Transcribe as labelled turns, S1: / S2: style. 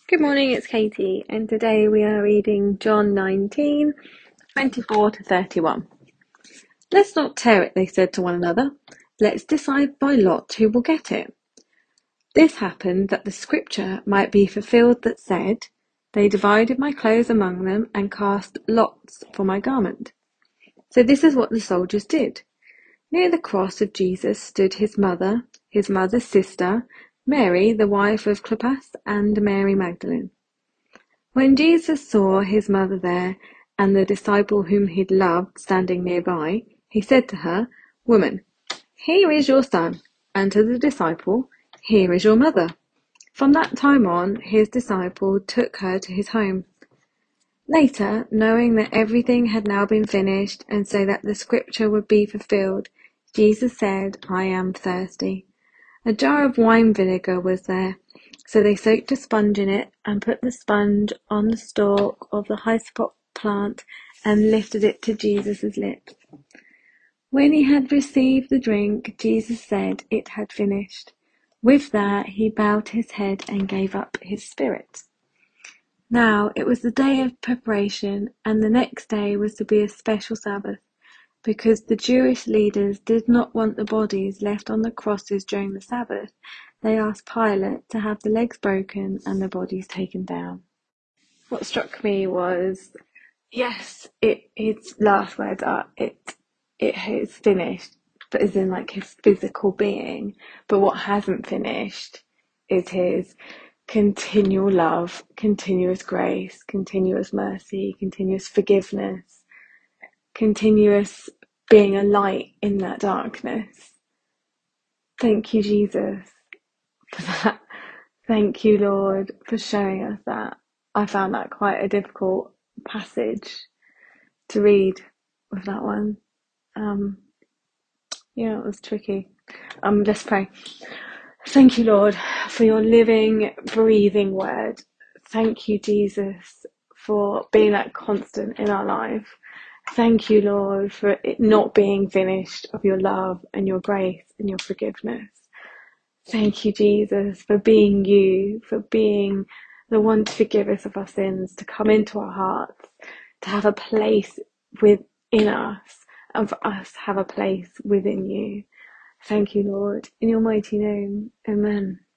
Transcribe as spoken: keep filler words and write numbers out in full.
S1: Good morning, it's Katie, and today we are reading John nineteen, twenty-four to thirty-one. Let's not tear it, they said to one another. Let's decide by lot who will get it. This happened that the scripture might be fulfilled that said, They divided my clothes among them and cast lots for my garment. So this is what the soldiers did. Near the cross of Jesus stood his mother, his mother's sister, Mary, the wife of Clopas, and Mary Magdalene. When Jesus saw his mother there and the disciple whom he'd loved standing nearby, he said to her, Woman, here is your son, and to the disciple, Here is your mother. From that time on, his disciple took her to his home. Later, knowing that everything had now been finished, and so that the scripture would be fulfilled, Jesus said, I am thirsty. A jar of wine vinegar was there. So they soaked a sponge in it and put the sponge on the stalk of the hyssop plant and lifted it to Jesus' lips. When he had received the drink, Jesus said it had finished. With that, he bowed his head and gave up his spirit. Now it was the day of preparation, and the next day was to be a special Sabbath, because the Jewish leaders did not want the bodies left on the crosses during the Sabbath. They asked Pilate to have the legs broken and the bodies taken down. What struck me was, yes, it his last words are it it is finished, but as in like his physical being. But what hasn't finished is his continual love, continuous grace, continuous mercy, continuous forgiveness, continuous being a light in that darkness. Thank you, Jesus, for that. Thank you, Lord, for showing us that. I found that quite a difficult passage to read with that one. Um, yeah, it was tricky. Um, let's pray. Thank you, Lord, for your living, breathing word. Thank you, Jesus, for being that constant in our life. Thank you, Lord, for it not being finished, of your love and your grace and your forgiveness. Thank you, Jesus, for being you, for being the one to forgive us of our sins, to come into our hearts, to have a place within us, and for us to have a place within you. Thank you, Lord. In your mighty name, amen.